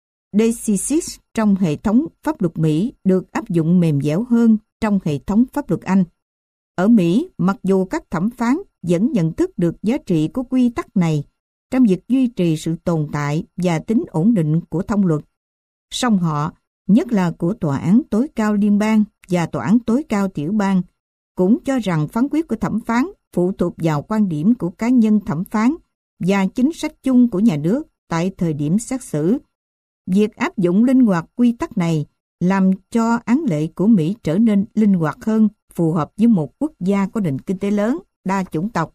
decisis trong hệ thống pháp luật Mỹ được áp dụng mềm dẻo hơn trong hệ thống pháp luật Anh. Ở Mỹ, mặc dù các thẩm phán vẫn nhận thức được giá trị của quy tắc này trong việc duy trì sự tồn tại và tính ổn định của thông luật, song họ, nhất là của Tòa án tối cao liên bang và Tòa án tối cao tiểu bang, cũng cho rằng phán quyết của thẩm phán phụ thuộc vào quan điểm của cá nhân thẩm phán và chính sách chung của nhà nước tại thời điểm xét xử. Việc áp dụng linh hoạt quy tắc này làm cho án lệ của Mỹ trở nên linh hoạt hơn, phù hợp với một quốc gia có nền kinh tế lớn, đa chủng tộc.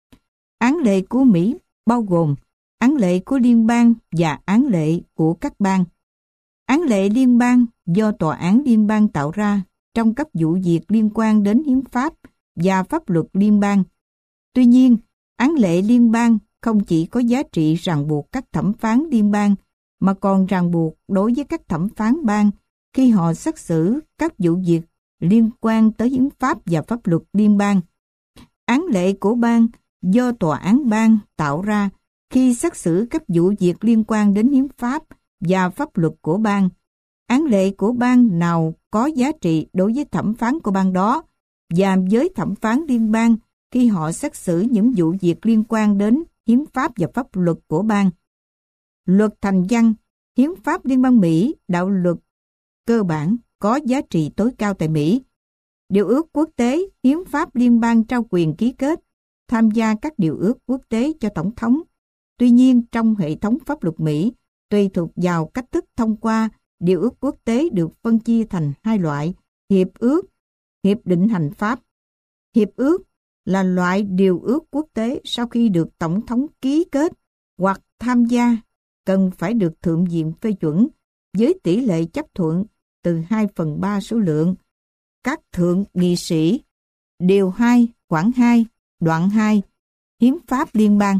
Án lệ của Mỹ bao gồm án lệ của liên bang và án lệ của các bang. Án lệ liên bang do Tòa án liên bang tạo ra trong các vụ việc liên quan đến hiến pháp và pháp luật liên bang. Tuy nhiên, án lệ liên bang không chỉ có giá trị ràng buộc các thẩm phán liên bang, mà còn ràng buộc đối với các thẩm phán bang khi họ xét xử các vụ việc liên quan tới hiến pháp và pháp luật liên bang. Án lệ của bang do Tòa án bang tạo ra khi xét xử các vụ việc liên quan đến hiến pháp và pháp luật của bang. Án lệ của bang nào có giá trị đối với thẩm phán của bang đó và với thẩm phán liên bang khi họ xét xử những vụ việc liên quan đến hiến pháp và pháp luật của bang. Luật thành văn, hiến pháp liên bang Mỹ, đạo luật cơ bản có giá trị tối cao tại Mỹ. Điều ước quốc tế, hiến pháp liên bang trao quyền ký kết, tham gia các điều ước quốc tế cho Tổng thống. Tuy nhiên, trong hệ thống pháp luật Mỹ, tùy thuộc vào cách thức thông qua, điều ước quốc tế được phân chia thành hai loại: hiệp ước, hiệp định hành pháp. Hiệp ước là loại điều ước quốc tế sau khi được Tổng thống ký kết hoặc tham gia, cần phải được Thượng viện phê chuẩn với tỷ lệ chấp thuận từ 2/3 số lượng các thượng nghị sĩ. Điều 2, khoản 2, đoạn 2, Hiến pháp liên bang.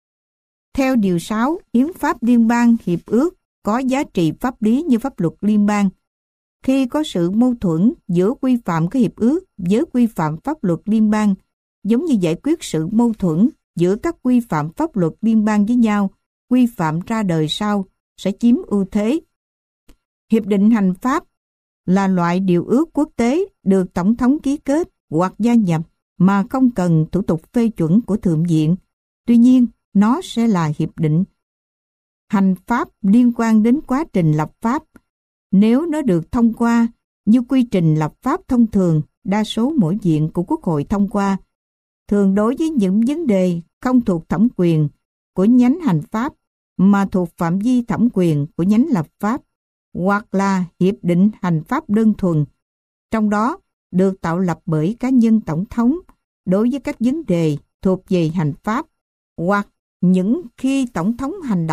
Theo điều 6, Hiến pháp liên bang hiệp ước có giá trị pháp lý như pháp luật liên bang. Khi có sự mâu thuẫn giữa quy phạm của hiệp ước với quy phạm pháp luật liên bang, giống như giải quyết sự mâu thuẫn giữa các quy phạm pháp luật liên bang với nhau, quy phạm ra đời sau sẽ chiếm ưu thế. Hiệp định hành pháp là loại điều ước quốc tế được Tổng thống ký kết hoặc gia nhập mà không cần thủ tục phê chuẩn của Thượng viện. Tuy nhiên, nó sẽ là hiệp định hành pháp liên quan đến quá trình lập pháp. Nếu nó được thông qua như quy trình lập pháp thông thường, đa số mỗi viện của Quốc hội thông qua, thường đối với những vấn đề không thuộc thẩm quyền của nhánh hành pháp mà thuộc phạm vi thẩm quyền của nhánh lập pháp, hoặc là hiệp định hành pháp đơn thuần, trong đó được tạo lập bởi cá nhân Tổng thống đối với các vấn đề thuộc về hành pháp, hoặc những khi Tổng thống hành động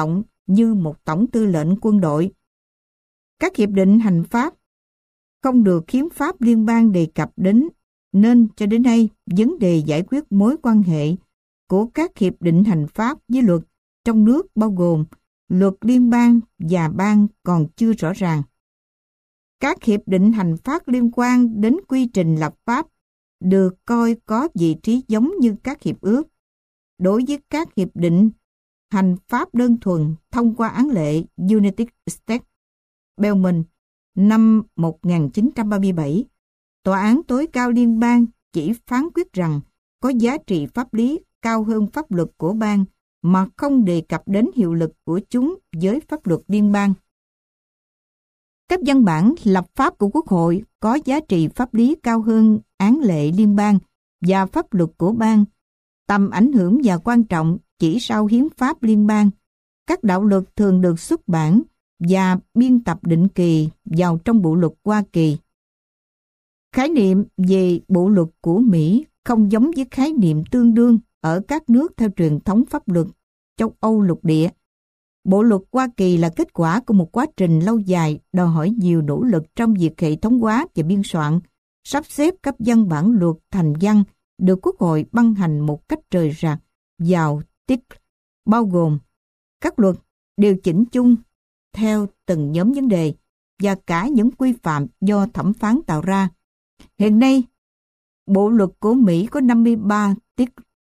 như một tổng tư lệnh quân đội. Các hiệp định hành pháp không được hiến pháp liên bang đề cập đến, nên cho đến nay, vấn đề giải quyết mối quan hệ của các hiệp định hành pháp với luật trong nước bao gồm luật liên bang và bang còn chưa rõ ràng. Các hiệp định hành pháp liên quan đến quy trình lập pháp được coi có vị trí giống như các hiệp ước. Đối với các hiệp định hành pháp đơn thuần thông qua án lệ United States Belmont năm 1937, Tòa án tối cao liên bang chỉ phán quyết rằng có giá trị pháp lý cao hơn pháp luật của bang mà không đề cập đến hiệu lực của chúng với pháp luật liên bang. Các văn bản lập pháp của Quốc hội có giá trị pháp lý cao hơn án lệ liên bang và pháp luật của bang. Tầm ảnh hưởng và quan trọng chỉ sau hiến pháp liên bang. Các đạo luật thường được xuất bản và biên tập định kỳ vào trong bộ luật Hoa Kỳ. Khái niệm về bộ luật của Mỹ không giống với khái niệm tương đương ở các nước theo truyền thống pháp luật châu Âu lục địa. Bộ luật Hoa Kỳ là kết quả của một quá trình lâu dài đòi hỏi nhiều nỗ lực trong việc hệ thống hóa và biên soạn, sắp xếp các văn bản luật thành văn được Quốc hội ban hành một cách rời rạc vào tiết, bao gồm các luật, điều chỉnh chung theo từng nhóm vấn đề và cả những quy phạm do thẩm phán tạo ra. Hiện nay, bộ luật của Mỹ có 53 tiết.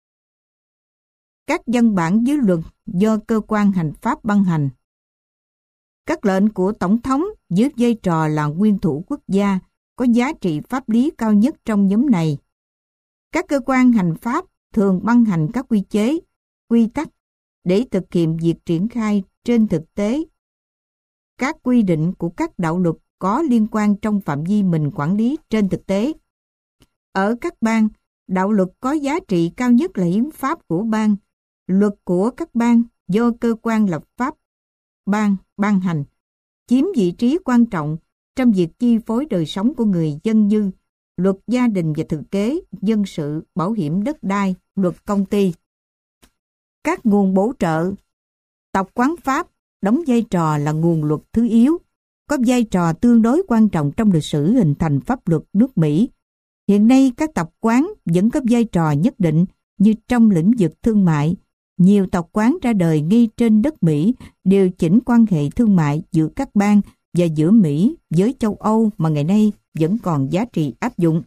Các văn bản dưới luật do cơ quan hành pháp ban hành. Các lệnh của Tổng thống với vai trò là nguyên thủ quốc gia có giá trị pháp lý cao nhất trong nhóm này. Các cơ quan hành pháp thường ban hành các quy chế, quy tắc để thực hiện việc triển khai trên thực tế. Các quy định của các đạo luật có liên quan trong phạm vi mình quản lý trên thực tế. Ở các bang, đạo luật có giá trị cao nhất là hiến pháp của bang. Luật của các bang do cơ quan lập pháp bang ban hành chiếm vị trí quan trọng trong việc chi phối đời sống của người dân như luật gia đình và thừa kế, dân sự, bảo hiểm đất đai, luật công ty. Các nguồn bổ trợ, tộc quán pháp đóng vai trò là nguồn luật thứ yếu, có vai trò tương đối quan trọng trong lịch sử hình thành pháp luật nước Mỹ. Hiện nay các tộc quán vẫn có vai trò nhất định như trong lĩnh vực thương mại. Nhiều tộc quán ra đời ngay trên đất Mỹ điều chỉnh quan hệ thương mại giữa các bang và giữa Mỹ với châu Âu mà ngày nay vẫn còn giá trị áp dụng.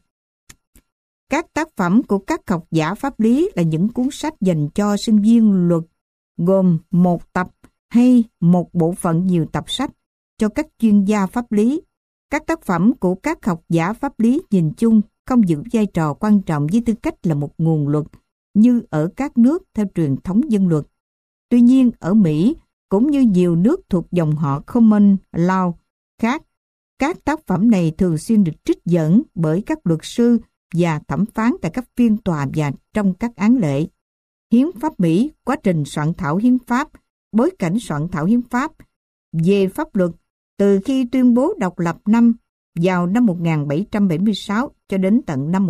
Các tác phẩm của các học giả pháp lý là những cuốn sách dành cho sinh viên luật, gồm một tập hay một bộ phận nhiều tập sách cho các chuyên gia pháp lý. Các tác phẩm của các học giả pháp lý nhìn chung không giữ vai trò quan trọng với tư cách là một nguồn luật như ở các nước theo truyền thống dân luật. Tuy nhiên, ở Mỹ, cũng như nhiều nước thuộc dòng họ Common Law khác, các tác phẩm này thường xuyên được trích dẫn bởi các luật sư và thẩm phán tại các phiên tòa và trong các án lệ. Hiến pháp Mỹ, quá trình soạn thảo hiến pháp, bối cảnh soạn thảo hiến pháp, về pháp luật, từ khi tuyên bố độc lập vào năm 1776 cho đến tận năm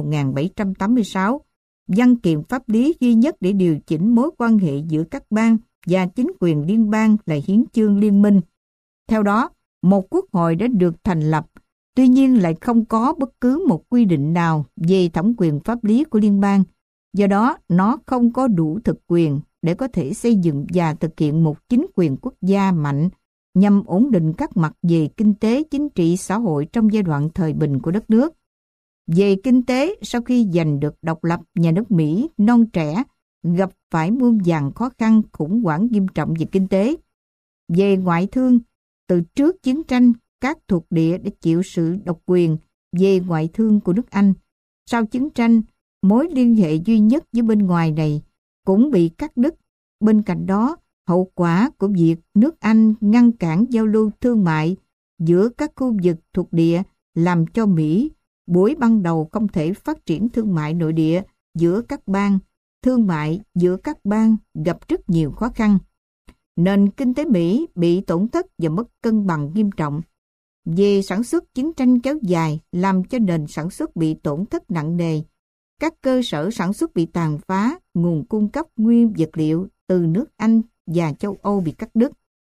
1786, văn kiện pháp lý duy nhất để điều chỉnh mối quan hệ giữa các bang và chính quyền liên bang là hiến chương liên minh. Theo đó, một quốc hội đã được thành lập, tuy nhiên lại không có bất cứ một quy định nào về thẩm quyền pháp lý của liên bang. Do đó, nó không có đủ thực quyền để có thể xây dựng và thực hiện một chính quyền quốc gia mạnh nhằm ổn định các mặt về kinh tế, chính trị, xã hội trong giai đoạn thời bình của đất nước. Về kinh tế, sau khi giành được độc lập, nhà nước Mỹ non trẻ gặp phải muôn vàn khó khăn, khủng hoảng nghiêm trọng về kinh tế. Về ngoại thương, từ trước chiến tranh, các thuộc địa đã chịu sự độc quyền về ngoại thương của nước Anh. Sau chiến tranh, mối liên hệ duy nhất với bên ngoài này cũng bị cắt đứt. Bên cạnh đó, hậu quả của việc nước Anh ngăn cản giao lưu thương mại giữa các khu vực thuộc địa làm cho Mỹ buổi ban đầu không thể phát triển thương mại nội địa giữa các bang. Thương mại giữa các bang gặp rất nhiều khó khăn. Nền kinh tế Mỹ bị tổn thất và mất cân bằng nghiêm trọng. Về sản xuất, chiến tranh kéo dài làm cho nền sản xuất bị tổn thất nặng nề. Các cơ sở sản xuất bị tàn phá, nguồn cung cấp nguyên vật liệu từ nước Anh và châu Âu bị cắt đứt.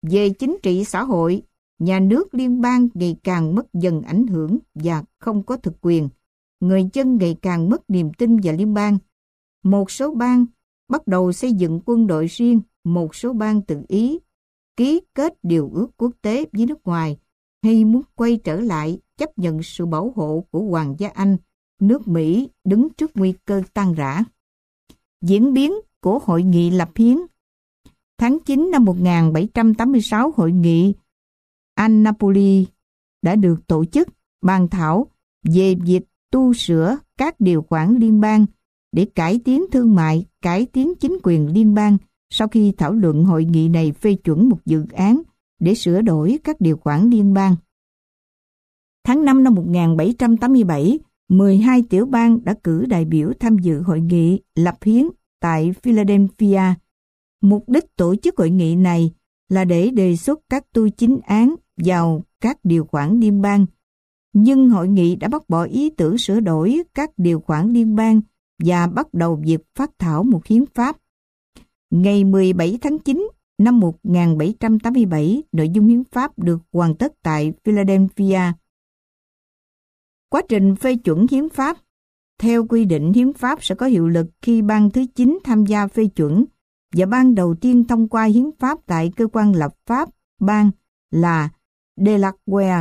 Về chính trị xã hội, nhà nước liên bang ngày càng mất dần ảnh hưởng và không có thực quyền. Người dân ngày càng mất niềm tin vào liên bang. Một số bang bắt đầu xây dựng quân đội riêng, một số bang tự ý ký kết điều ước quốc tế với nước ngoài hay muốn quay trở lại chấp nhận sự bảo hộ của Hoàng gia Anh. Nước Mỹ đứng trước nguy cơ tan rã. Diễn biến của Hội nghị lập hiến. Tháng 9 năm 1786, Hội nghị Annapolis đã được tổ chức bàn thảo về việc tu sửa các điều khoản liên bang để cải tiến thương mại, cải tiến chính quyền liên bang. Sau khi thảo luận, hội nghị này phê chuẩn một dự án để sửa đổi các điều khoản liên bang. Tháng 5 năm 1787, 12 tiểu bang đã cử đại biểu tham dự hội nghị lập hiến tại Philadelphia. Mục đích tổ chức hội nghị này là để đề xuất các tu chính án vào các điều khoản liên bang. Nhưng hội nghị đã bác bỏ ý tưởng sửa đổi các điều khoản liên bang và bắt đầu việc phát thảo một hiến pháp. Ngày 17 tháng 9 năm 1787, nội dung hiến pháp được hoàn tất tại Philadelphia. Quá trình phê chuẩn hiến pháp. Theo quy định, hiến pháp sẽ có hiệu lực khi bang thứ 9 tham gia phê chuẩn và bang đầu tiên thông qua hiến pháp tại cơ quan lập pháp bang là Delaware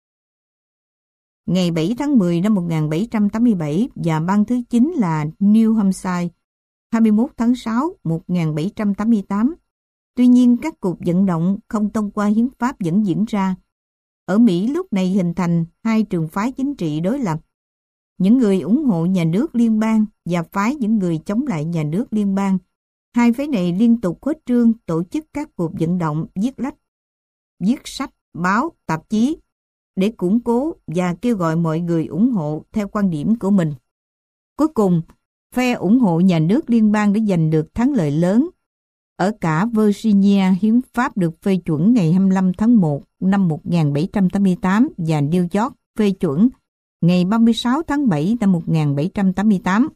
ngày 7 tháng 10 năm 1787 và bang thứ 9 là New Hampshire 21 tháng 6 1788. Tuy nhiên, các cuộc vận động không thông qua hiến pháp vẫn diễn ra. Ở Mỹ lúc này hình thành hai trường phái chính trị đối lập. Những người ủng hộ nhà nước liên bang và phái những người chống lại nhà nước liên bang. Hai phái này liên tục khuếch trương, tổ chức các cuộc vận động, viết sách, báo, tạp chí để củng cố và kêu gọi mọi người ủng hộ theo quan điểm của mình. Cuối cùng, phe ủng hộ nhà nước liên bang đã giành được thắng lợi lớn. Ở cả Virginia, hiến pháp được phê chuẩn ngày 25 tháng 1 năm 1788 và New York phê chuẩn ngày 36 tháng 7 năm 1788.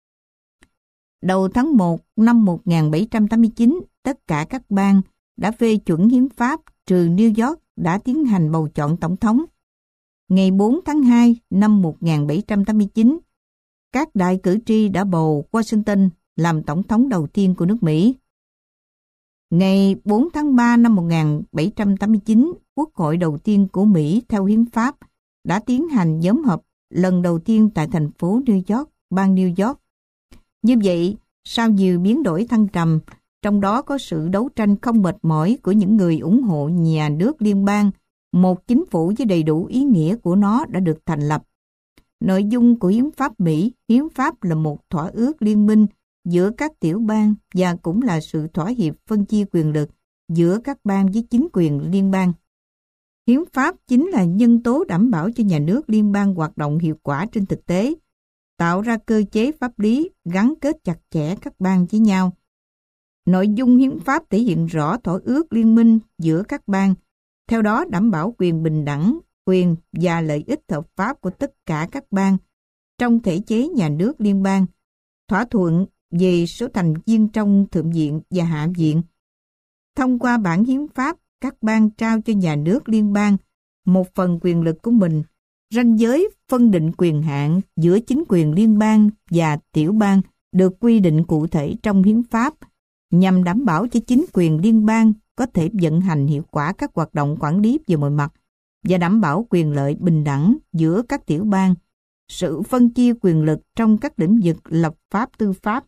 Đầu tháng 1 năm 1789, tất cả các bang đã phê chuẩn hiến pháp trừ New York đã tiến hành bầu chọn tổng thống. Ngày 4 tháng 2 năm 1789, các đại cử tri đã bầu Washington làm tổng thống đầu tiên của nước Mỹ. Ngày 4 tháng 3 năm 1789, Quốc hội đầu tiên của Mỹ theo hiến pháp đã tiến hành nhóm họp lần đầu tiên tại thành phố New York, bang New York. Như vậy, sau nhiều biến đổi thăng trầm, trong đó có sự đấu tranh không mệt mỏi của những người ủng hộ nhà nước liên bang, một chính phủ với đầy đủ ý nghĩa của nó đã được thành lập. Nội dung của hiến pháp Mỹ, hiến pháp là một thỏa ước liên minh giữa các tiểu bang và cũng là sự thỏa hiệp phân chia quyền lực giữa các bang với chính quyền liên bang. Hiến pháp chính là nhân tố đảm bảo cho nhà nước liên bang hoạt động hiệu quả trên thực tế, tạo ra cơ chế pháp lý gắn kết chặt chẽ các bang với nhau. Nội dung hiến pháp thể hiện rõ thỏa ước liên minh giữa các bang, theo đó đảm bảo quyền bình đẳng, quyền và lợi ích hợp pháp của tất cả các bang trong thể chế nhà nước liên bang, thỏa thuận về số thành viên trong Thượng viện và Hạ viện. Thông qua bản hiến pháp, các bang trao cho nhà nước liên bang một phần quyền lực của mình. Ranh giới phân định quyền hạn giữa chính quyền liên bang và tiểu bang được quy định cụ thể trong hiến pháp nhằm đảm bảo cho chính quyền liên bang có thể vận hành hiệu quả các hoạt động quản lý về mọi mặt và đảm bảo quyền lợi bình đẳng giữa các tiểu bang, sự phân chia quyền lực trong các lĩnh vực lập pháp tư pháp.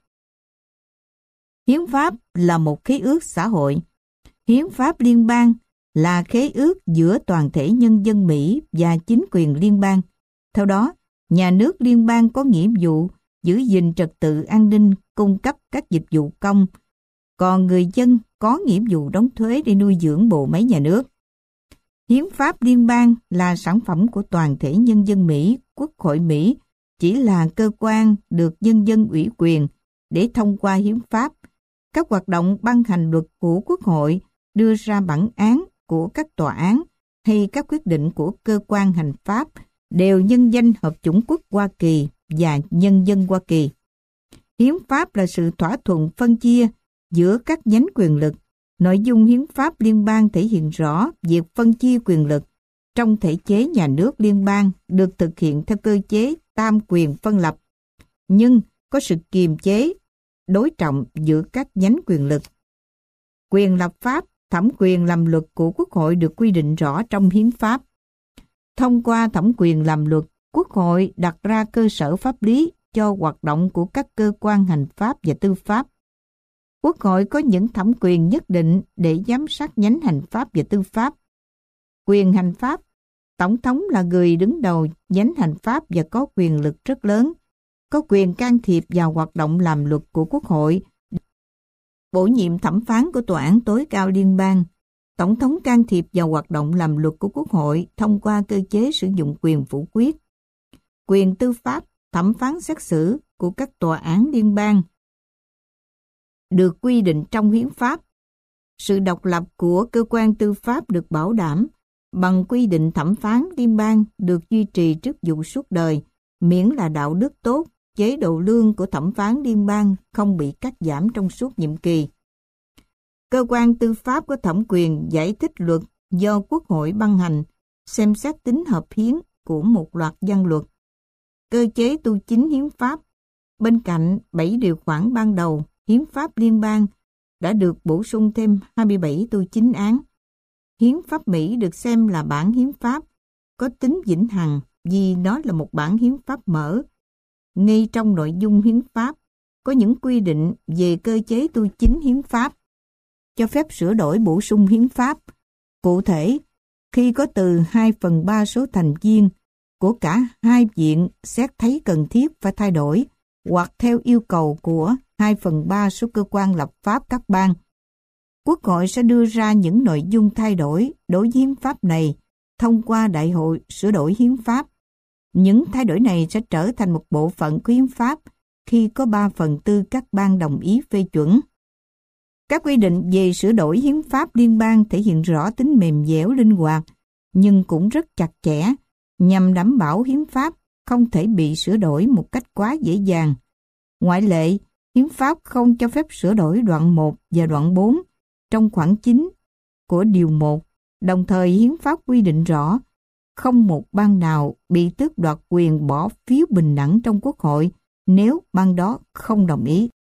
Hiến pháp là một khế ước xã hội. Hiến pháp liên bang là khế ước giữa toàn thể nhân dân Mỹ và chính quyền liên bang. Theo đó, nhà nước liên bang có nghĩa vụ giữ gìn trật tự an ninh, cung cấp các dịch vụ công, còn người dân có nghĩa vụ đóng thuế để nuôi dưỡng bộ máy nhà nước. Hiến pháp liên bang là sản phẩm của toàn thể nhân dân Mỹ. Quốc hội Mỹ chỉ là cơ quan được nhân dân ủy quyền để thông qua hiến pháp. Các hoạt động ban hành luật của Quốc hội, đưa ra bản án của các tòa án hay các quyết định của cơ quan hành pháp đều nhân danh Hợp chủng quốc Hoa Kỳ và nhân dân Hoa Kỳ. Hiến pháp là sự thỏa thuận phân chia giữa các nhánh quyền lực. Nội dung hiến pháp liên bang thể hiện rõ việc phân chia quyền lực trong thể chế nhà nước liên bang được thực hiện theo cơ chế tam quyền phân lập, nhưng có sự kiềm chế, đối trọng giữa các nhánh quyền lực. Quyền lập pháp, thẩm quyền làm luật của Quốc hội được quy định rõ trong hiến pháp. Thông qua thẩm quyền làm luật, Quốc hội đặt ra cơ sở pháp lý cho hoạt động của các cơ quan hành pháp và tư pháp. Quốc hội có những thẩm quyền nhất định để giám sát nhánh hành pháp và tư pháp. Quyền hành pháp, Tổng thống là người đứng đầu nhánh hành pháp và có quyền lực rất lớn, có quyền can thiệp vào hoạt động làm luật của Quốc hội, bổ nhiệm thẩm phán của Tòa án tối cao liên bang. Tổng thống can thiệp vào hoạt động làm luật của Quốc hội thông qua cơ chế sử dụng quyền phủ quyết. Quyền tư pháp, thẩm phán xét xử của các tòa án liên bang được quy định trong hiến pháp. Sự độc lập của cơ quan tư pháp được bảo đảm bằng quy định thẩm phán liên bang được duy trì chức vụ suốt đời, miễn là đạo đức tốt, chế độ lương của thẩm phán liên bang không bị cắt giảm trong suốt nhiệm kỳ. Cơ quan tư pháp có thẩm quyền giải thích luật do Quốc hội ban hành, xem xét tính hợp hiến của một loạt văn luật. Cơ chế tu chính hiến pháp, bên cạnh 7 điều khoản ban đầu, hiến pháp liên bang đã được bổ sung thêm 27 tu chính án. Hiến pháp Mỹ được xem là bản hiến pháp có tính vĩnh hằng vì nó là một bản hiến pháp mở. Ngay trong nội dung hiến pháp có những quy định về cơ chế tu chính hiến pháp, cho phép sửa đổi bổ sung hiến pháp. Cụ thể, khi có từ 2/3 số thành viên của cả hai viện xét thấy cần thiết phải thay đổi, hoặc theo yêu cầu của 2/3 số cơ quan lập pháp các bang, Quốc hội sẽ đưa ra những nội dung thay đổi đối với hiến pháp này thông qua Đại hội sửa đổi hiến pháp. Những thay đổi này sẽ trở thành một bộ phận của hiến pháp khi có 3/4 các bang đồng ý phê chuẩn. Các quy định về sửa đổi hiến pháp liên bang thể hiện rõ tính mềm dẻo linh hoạt, nhưng cũng rất chặt chẽ, nhằm đảm bảo hiến pháp không thể bị sửa đổi một cách quá dễ dàng. Ngoại lệ, hiến pháp không cho phép sửa đổi đoạn 1 và đoạn 4 trong khoản 9 của điều 1, đồng thời hiến pháp quy định rõ không một bang nào bị tước đoạt quyền bỏ phiếu bình đẳng trong Quốc hội nếu bang đó không đồng ý.